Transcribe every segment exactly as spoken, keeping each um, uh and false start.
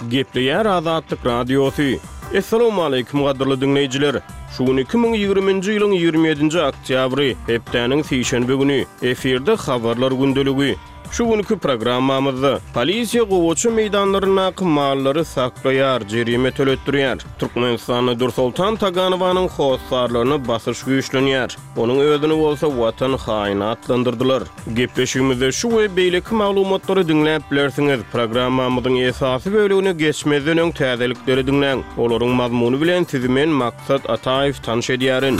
Gepleyer Azatlyk Radiosu. Assalamu alaykum gaderly dinleyijiler. Şugun iki bin ýygrimiňji ýylyň ýygrimi ýedinji oktýabry, hepdeniň seyşenbe güni eferde habarlar gündeligi. Şu günkü programmamızda polisiýa gowaçy meýdanlaryna mallary saklaýar, jerime töletdirýär. Türkmenistanyň Dursultan Taganowanyň howsarlaryny basyş güýçlenýär. Onuň özüni bolsa watan haýyny atlandyrdylar. Gepleşigimizde şu we beýleki maglumatlary dinläp bilersiňiz. Programmamyzyň esasy bölügine geçmezden öň täzelikleri dinläň. Olaryň mazmuny bilen sizi men Maksat Ataýew tanış edýärin.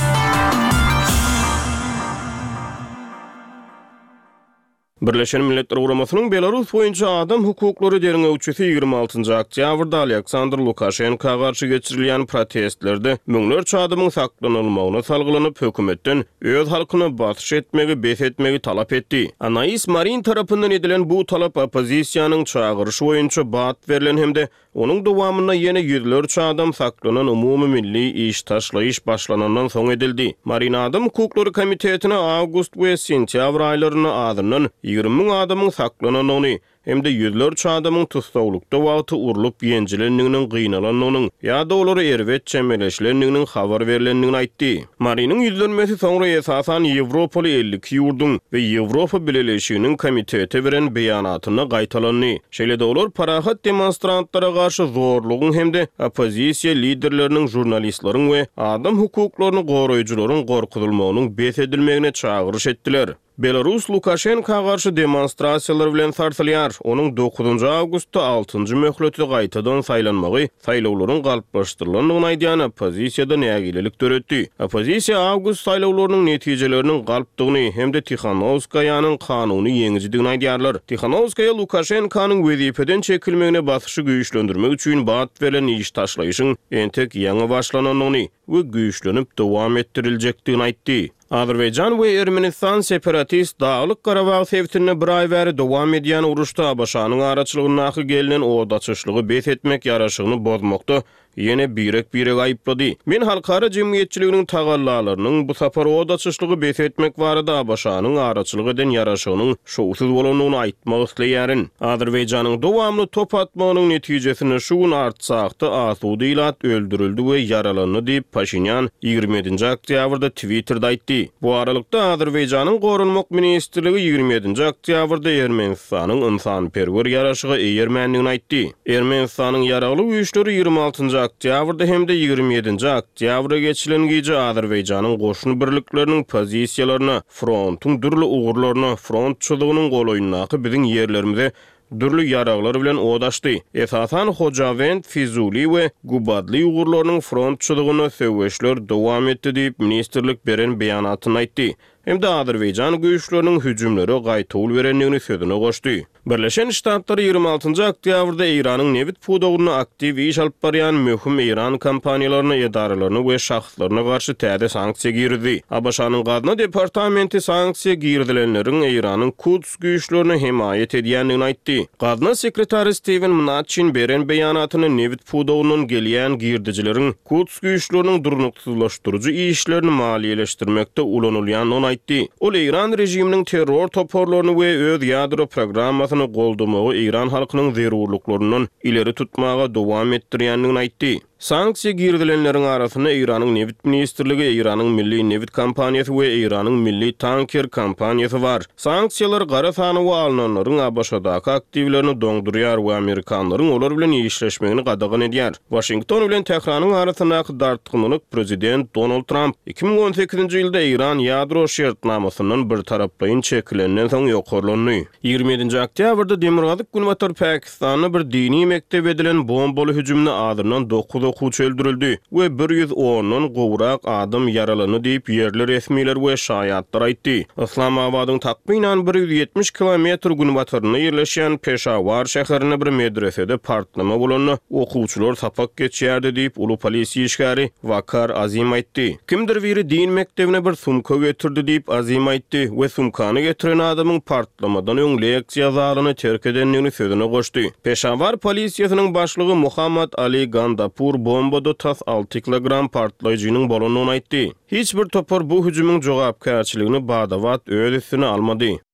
Birleşen Milletler Guramasynyň Belarus boýunça adam hukuklary derňewçisi ýygrimi altynjy oktýabrda Aleksandr Lukashenka garşy geçirilýän protestlerde müňlerçe adamyň saklanylmagyna salgylanyp hökümetden öz halkyny basyş etmegi, bes etmegi talap etdi. Anais Marin tarapyndan edilen bu talap opozisiýanyň çağırışı boýunça bat berilen hemde onuň dowamyna ýene ýüzlerçe adam saklanan umumy milli iş taşlaýyş başlanandan soň edildi. Marin Adam Hukuklary Komitetine awgust we sentýabr aýlaryna adından ýygrimi miň adamyň saklananyny hem de ýüzlerçe adamyň tutsaglykda wagty urulup ýenjilendiginiň gynalanynyň ýa-da olary erwet çemeleşlendiginiň habar berilendigini aýtdy. Mariniň ýüzlenmesi soňra esasan Ýewropaly ellik ýurdun we Ýewropa Birleşiginiň komiteti beren beýanatyna gaýtalandy. Şeýle-de olar parahat demonstrantlara garşy zorlugyň hem de opozisiýa liderleriniň, jurnalistleriň we adam hukuklaryny goraýjylaryň gorkutulmagynyň bes edilmegine çağırış etdiler. Belarus Lukashenka garşy demonstrasiýalar bilen tartylýar. Onuň dokuzunjy awgustda altynjy möhleti gaýtadan saýlanmagy saýlawlaryň galplaşdyrylandygyny aýdýan opozisiýadan nägilelik töretdi. Opozisiýa awgust saýlawlarynyň netijeleriniň galpdygyny hem de Tikhanovskaýanyň kanuny ýeňijidigini aýdýarlar. Tikhanovskaýa Lukashenkanyň wezipeden çekilmegine basyşy güýçlendirmek üçin bat berilen iş taşlaýyşyň entek ýaňy başlananyny we güýçlenip dowam ettiriljekdigini aýtdy. Azerbaýjan we Ermenistan separatist Dağlyk Garabag sebitine bir ay bäri dowam edýän uruşda Abaşanyň araçylygyna gelinen odaçyşlygy bes etmek ýaraşygyny bozmakda ýene birek birek aýyplady. Men halkara jemgyýetçiliginiň tagallalarynyň bu sapar odaçyşlygy bes etmek barada Abaşanyň araçylygy eden ýaraşygynyň şowsuz bolanyny aýtmak isleýärin. Azerbaýjanyň dowamly top atmagynyň netijesini şu gün artsakda asudy ilat öldürildi we yaralandy diýip Paşinyan ýygrimi ýedinji oktýabrda Twitterda aýtdy. Bu aralykda Azerbaýjanyň Gorunmak ministrligi ýygrimi ýedinji oktýabrda Ermenistanyň ynsanperwer ýaraşygy eýermenligini aýtdy. Ermenistanyň ýaragly güýçleri ýygrimi altynjy oktýabrda hem de ýygrimi ýedinji oktýabra geçilen gece Azerbaýjanyň goşun birlikleriniň pozisiýalaryna, frontyň dürli ugurlaryna, front çylygynyň goloýundaky biziň ýerlerimize dürli ýaraglar bilen odaşdy. Esasan Hojavend, Fizuli we Gubadly ugurlarynyň front çylygyny söwüşler dowam etdi diýip ministrlik beren beýanatyny aýtdy. Hem de Azerbaýjan güýçleriniň hüjümleri gaýtawl berenligini sözüne goşdy. Birleşen Ştatlar ýygrimi altynjy oktýabrda Iranyň nevit pudogyna aktiw iş alyp barýan möhüm Iran kompaniýalaryna, edaralaryna we şahslaryna garşy täze sanksiýa girdi. Abaşanyň Gadna departamenti sanksiýa girdilenleriň Iranyň Quds güýçlerini himayet edýändigini aýtdy. Gadna sekretary Steven Mnuchin beren beýanatyny nevit pudogynyň gelýän girdijileriň Quds güýçleriniň durnuksuzlaşdyryjy işlerini maliýeleşdirmekde ulanylýanyny aýtdy. Ol Iran rejiminiň terror toporlaryny we öz ýadro programmasyny goldamagy Iran halkynyň zerurluklaryndan ileri tutmaga dowam etdirýändigini aýtdy. Sanksiýa girdilenleriň arasyna Iranyň nevit ministrligi, Iranyň milli nevit kompaniýasy we Iranyň milli tanker kompaniýasy bar. Sanksiýalar gara sany we alnanlaryň Abaşadaky aktivlerini doňdurýar we Amerikanlaryň olar bilen işleşmegini gadagan edýär. Washington bilen Tehranyň arasyna dartgynylyk prezident Donald Trump iki bin on sekizinji ýylda Iran ýadro şertnamasynyň bir taraplaýyn çekilenden soň ýokarlandy. ýygrimi ýedinji oktýabrda Demirgazyk Günbatar Pakistanyň bir dini mektebe edilen bombaly hüjümine adyrnan dokuz okuwçy öldürildi we bir ýüz ondan gowrak adam yaralandy diýip ýerli resmiler we şaýatlar aýtdy. Islamabadyň takminan bir ýüz ýetmiş kilometr günbataryna ýerleşen Peşawar şäherine bir medresede partlama bolany okuwçylar sapak geçýärdi diýip uly polisiýa işgäri Vakar Azim aýtdy. Kimdir biri din mektebine bir sumka getirdi diýip Azim aýtdy we sumkany getiren adamyň partlamadan öň leksiýa zalyny terk edenligini sözüne goşdy. Peşawar polisiýasynyň başlygy Muhammad Ali Gandapur bombada tas altı kilogram partlayıcının bolanyny aýtdy. Hiç bir topar bu hüjümüň jogapkärçiligini badawat öz üstüne almady.